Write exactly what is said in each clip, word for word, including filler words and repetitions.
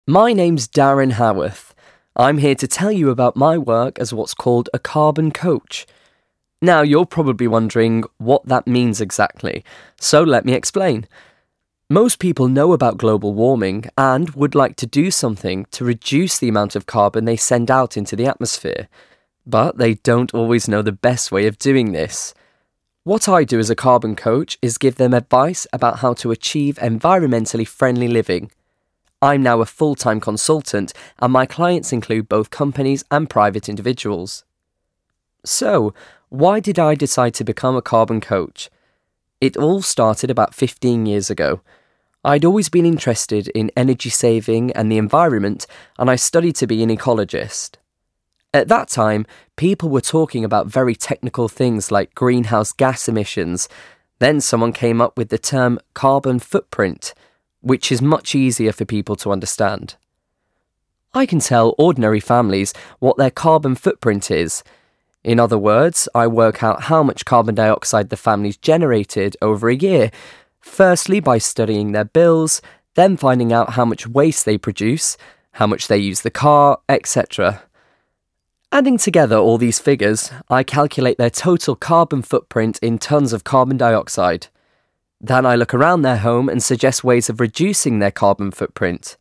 My name's Darren Howarth. I'm here to tell you about my work as what's called a carbon coach. Now, you're probably wondering what that means exactly, so let me explain. Most people know about global warming and would like to do something to reduce the amount of carbon they send out into the atmosphere, but they don't always know the best way of doing this. What I do as a carbon coach is give them advice about how to achieve environmentally friendly living. I'm now a full-time consultant, and my clients include both companies and private individuals. So, why did I decide to become a carbon coach? It all started about fifteen years ago. I'd always been interested in energy saving and the environment, and I studied to be an ecologist. At that time, people were talking about very technical things like greenhouse gas emissions. Then someone came up with the term carbon footprint, which is much easier for people to understand. I can tell ordinary families what their carbon footprint is. In other words, I work out how much carbon dioxide the family's generated over a year, firstly by studying their bills, then finding out how much waste they produce, how much they use the car, et cetera. Adding together all these figures, I calculate their total carbon footprint in tons of carbon dioxide. Then I look around their home and suggest ways of reducing their carbon footprint.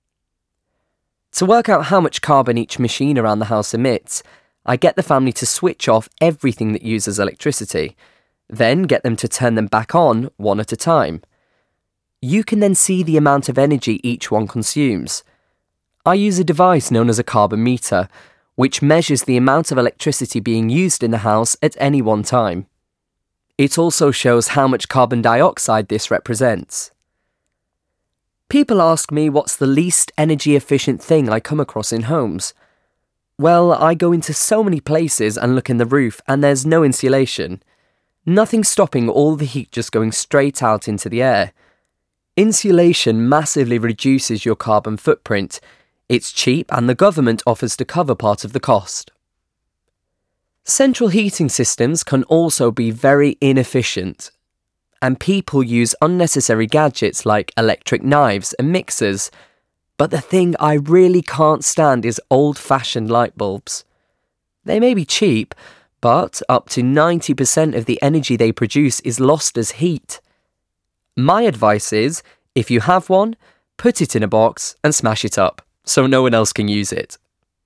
To work out how much carbon each machine around the house emits, I get the family to switch off everything that uses electricity, then get them to turn them back on one at a time. You can then see the amount of energy each one consumes. I use a device known as a carbon meter, which measures the amount of electricity being used in the house at any one time. It also shows how much carbon dioxide this represents. People ask me what's the least energy efficient thing I come across in homes. Well, I go into so many places and look in the roof and there's no insulation. Nothing stopping all the heat just going straight out into the air. Insulation massively reduces your carbon footprint. It's cheap and the government offers to cover part of the cost. Central heating systems can also be very inefficient, and people use unnecessary gadgets like electric knives and mixers. But the thing I really can't stand is old-fashioned light bulbs. They may be cheap, but up to ninety percent of the energy they produce is lost as heat. My advice is, if you have one, put it in a box and smash it up, so no one else can use it.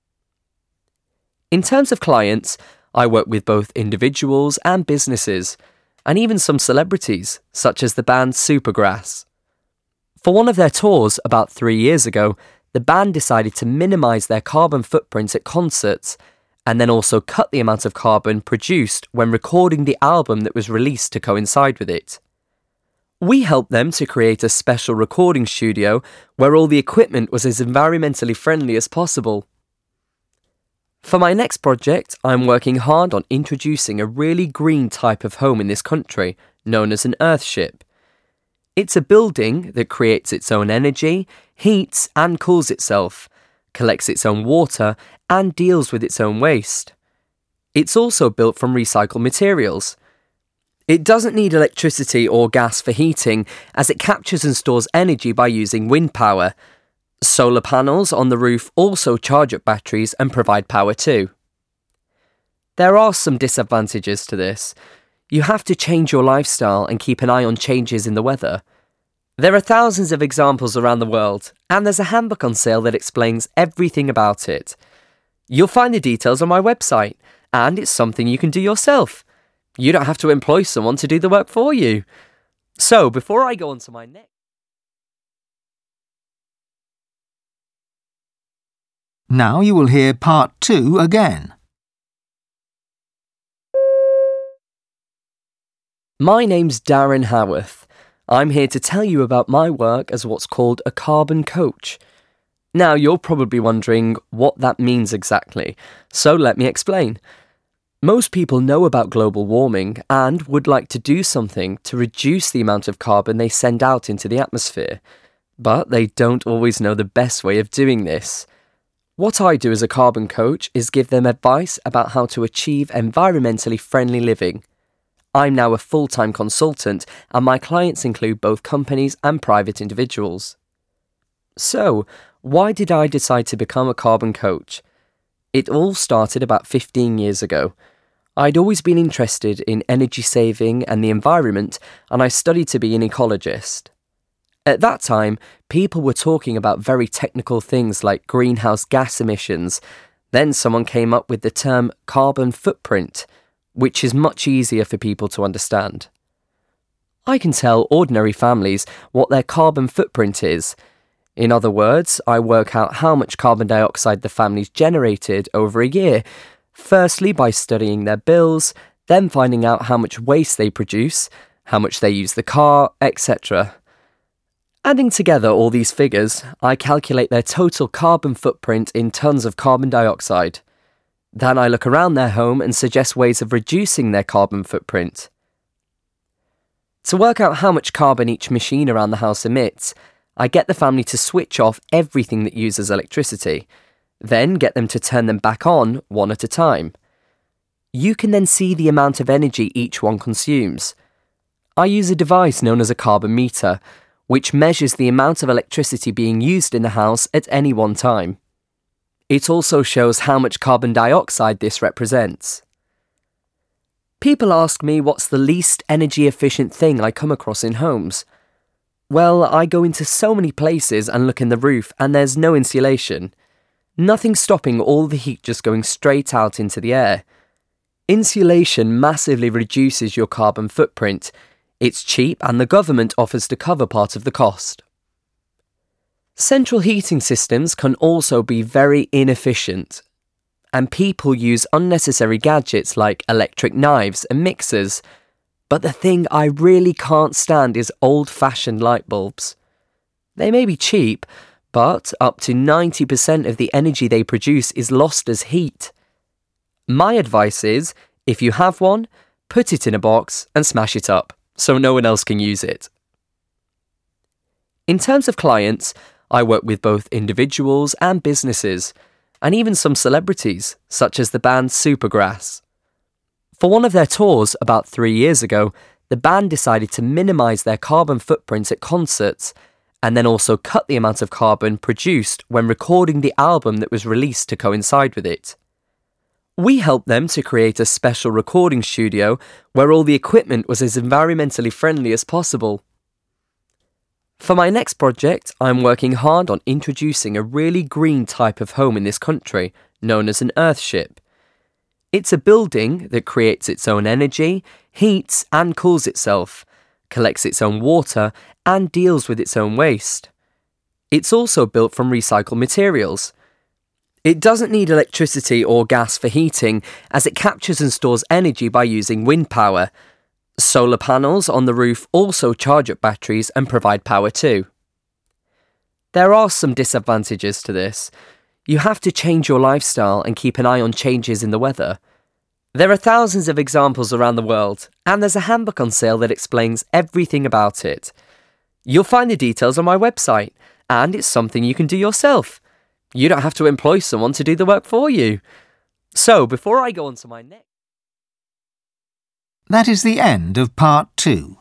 In terms of clients, I work with both individuals and businesses, and even some celebrities, such as the band Supergrass. For one of their tours about three years ago, the band decided to minimise their carbon footprint at concerts, and then also cut the amount of carbon produced when recording the album that was released to coincide with it. We helped them to create a special recording studio where all the equipment was as environmentally friendly as possible. For my next project, I'm working hard on introducing a really green type of home in this country, known as an earthship. It's a building that creates its own energy, heats and cools itself, collects its own water, and deals with its own waste. It's also built from recycled materials. It doesn't need electricity or gas for heating, as it captures and stores energy by using wind power. Solar panels on the roof also charge up batteries and provide power too. There are some disadvantages to this. You have to change your lifestyle and keep an eye on changes in the weather. There are thousands of examples around the world, and there's a handbook on sale that explains everything about it. You'll find the details on my website, and it's something you can do yourself. You don't have to employ someone to do the work for you. So, before I go on to my next... Now you will hear part two again. My name's Darren Howarth. I'm here to tell you about my work as what's called a carbon coach. Now, you're probably wondering what that means exactly, so let me explain. Most people know about global warming and would like to do something to reduce the amount of carbon they send out into the atmosphere, but they don't always know the best way of doing this. What I do as a carbon coach is give them advice about how to achieve environmentally friendly living. I'm now a full-time consultant, and my clients include both companies and private individuals. So, why did I decide to become a carbon coach? It all started about fifteen years ago. I'd always been interested in energy saving and the environment, and I studied to be an ecologist. At that time, people were talking about very technical things like greenhouse gas emissions. Then someone came up with the term carbon footprint, which is much easier for people to understand. I can tell ordinary families what their carbon footprint is. In other words, I work out how much carbon dioxide the family's generated over a year, firstly by studying their bills, then finding out how much waste they produce, how much they use the car, et cetera. Adding together all these figures, I calculate their total carbon footprint in tons of carbon dioxide. Then I look around their home and suggest ways of reducing their carbon footprint. To work out how much carbon each machine around the house emits, I get the family to switch off everything that uses electricity, then get them to turn them back on one at a time. You can then see the amount of energy each one consumes. I use a device known as a carbon meter, which measures the amount of electricity being used in the house at any one time. It also shows how much carbon dioxide this represents. People ask me what's the least energy efficient thing I come across in homes. Well, I go into so many places and look in the roof and there's no insulation. Nothing stopping all the heat just going straight out into the air. Insulation massively reduces your carbon footprint. It's cheap and the government offers to cover part of the cost. Central heating systems can also be very inefficient, and people use unnecessary gadgets like electric knives and mixers. But the thing I really can't stand is old-fashioned light bulbs. They may be cheap, but up to ninety percent of the energy they produce is lost as heat. My advice is, if you have one, put it in a box and smash it up, so no one else can use it. In terms of clients, I work with both individuals and businesses, and even some celebrities, such as the band Supergrass. For one of their tours about three years ago, the band decided to minimise their carbon footprint at concerts, and then also cut the amount of carbon produced when recording the album that was released to coincide with it. We helped them to create a special recording studio where all the equipment was as environmentally friendly as possible. For my next project, I'm working hard on introducing a really green type of home in this country, known as an earthship. It's a building that creates its own energy, heats and cools itself, collects its own water, and deals with its own waste. It's also built from recycled materials. It doesn't need electricity or gas for heating, as it captures and stores energy by using wind power. Solar panels on the roof also charge up batteries and provide power too. There are some disadvantages to this. You have to change your lifestyle and keep an eye on changes in the weather. There are thousands of examples around the world, and there's a handbook on sale that explains everything about it. You'll find the details on my website, and it's something you can do yourself. You don't have to employ someone to do the work for you. So, before I go on to my next... That is the end of part two.